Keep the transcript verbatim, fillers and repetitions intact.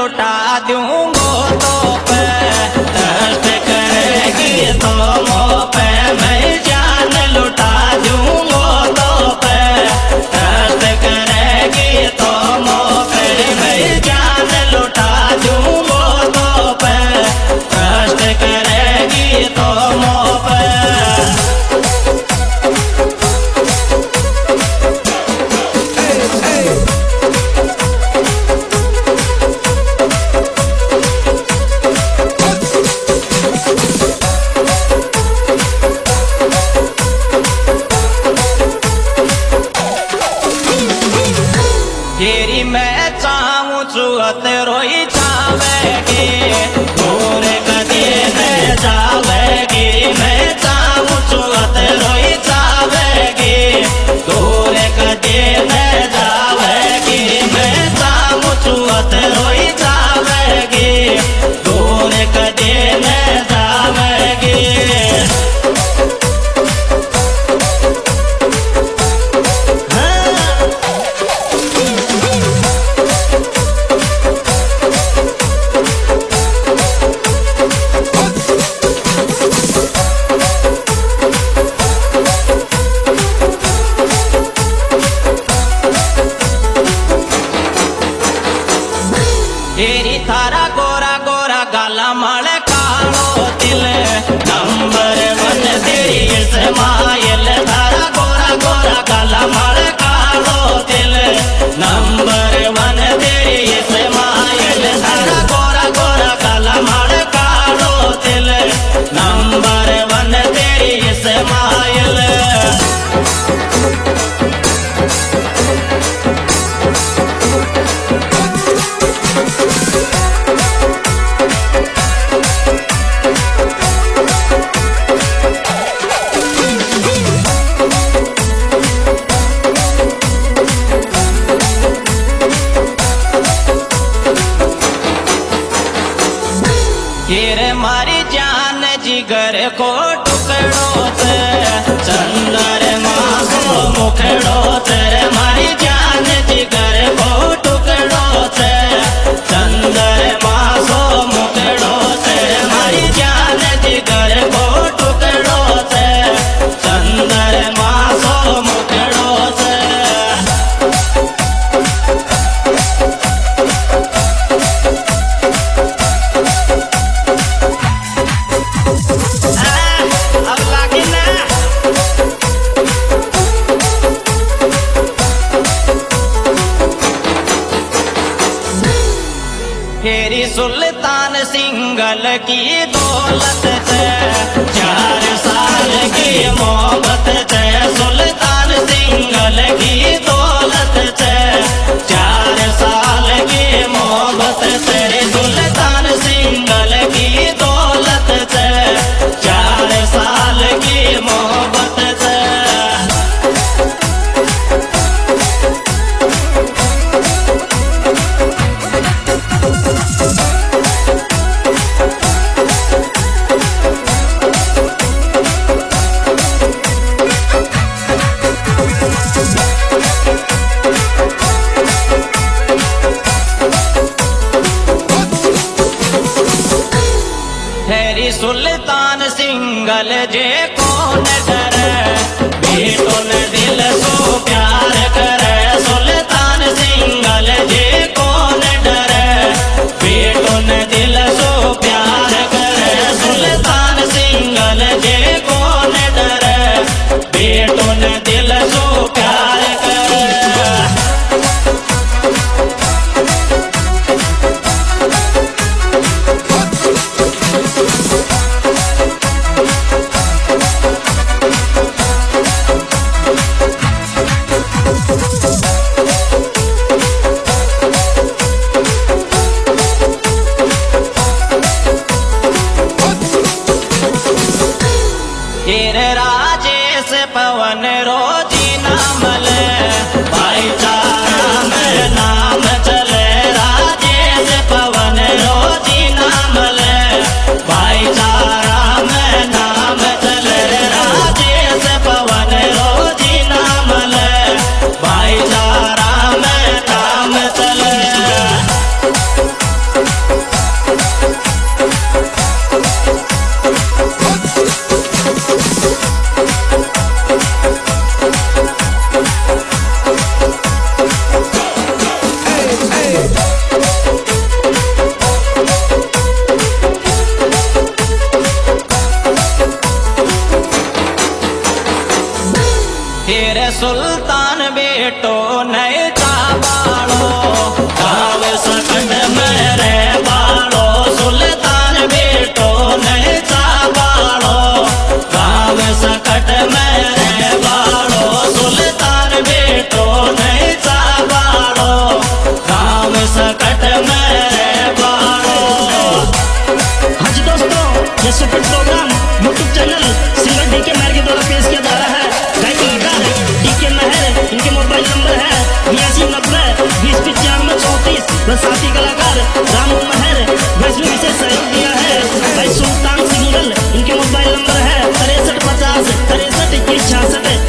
लुटा दूंगो तो पे कष्ट करेगी तो मोह पे मैं जान लुटा दूंगो तो पे कष्ट करेगी तो मोह पे मैं जान लुटा दूंगो तो पे कष्ट करेगी तो मोह पे। तेरी मैं चाहूँ चुअत रोई जावेगी दूर कदी न जावेगी मैं चाहूँ चुअत रोई जावेगी दूर कदी न जावेगी मैं चाहूँ चुअत रोई जावेगी दूर कदी न जावेगी। तेरी थारा गोरा गोरा गाला माल कालो दिल नंबर वन तेरी इस्माइल थारा गोरा गोरा गाला माल कालो दिल नंबर वन तेरी इस्माइल थारा गोरा गोरा गाला माल कालो दिल नंबर वन तेरी इस्माइल। तेरे मारी जान जिगर को टुकड़ों से चंद्रमा को मुखड़ों तेरे मारी जान जिगर को टुकड़ों से चंद्रमा को मुखड़ों तेरे मारी जान जिगर को टुकड़ों से चंद्रमा को मुखड़ों से। तेरी सुल्तान सिंगल की दौलत से चार साल की मोहब्बत से सुल्तान सिंगल की दौलत से चार साल की मोहब्बत से सुल्तान सिंगल की दौलत से चार साल की मोहब्बत से। सुल्तान सिंगल जे कौन डरे बेटों ने दिल सो प्यार करे सुल्तान सिंगल जे कौन डरे बेटों ने दिल सो प्यार करे सुल्तान सिंगल जे कौन डरे बेटों ने दिल सो प्यार करे। सुल्तान बेटो नहीं चाबाड़ो गाँव सकट में रे बाड़ो सुल्तान बेटो नहीं चाबाड़ो गाँव सकट में रे बाड़ो सुल्तान बेटो नहीं चाबाड़ो गाँव सकट में रे बाड़ो। हाँ जी दोस्तों, ये super program YouTube channel singer D K Mahar के द्वारा पेश किया जा रहा है। गायक कलाकार डी के महर, इनके मोबाइल नंबर है बयासी नब्बे बीस पचानवे चौंतीस। व साथी कलाकार रामू महर वैष्णो विशेष सहयोग दिया है। भाई सुल्तान सिंगल, इनके मोबाइल नंबर है तिरसठ पचास तिरसठ इक्कीस छियासठ।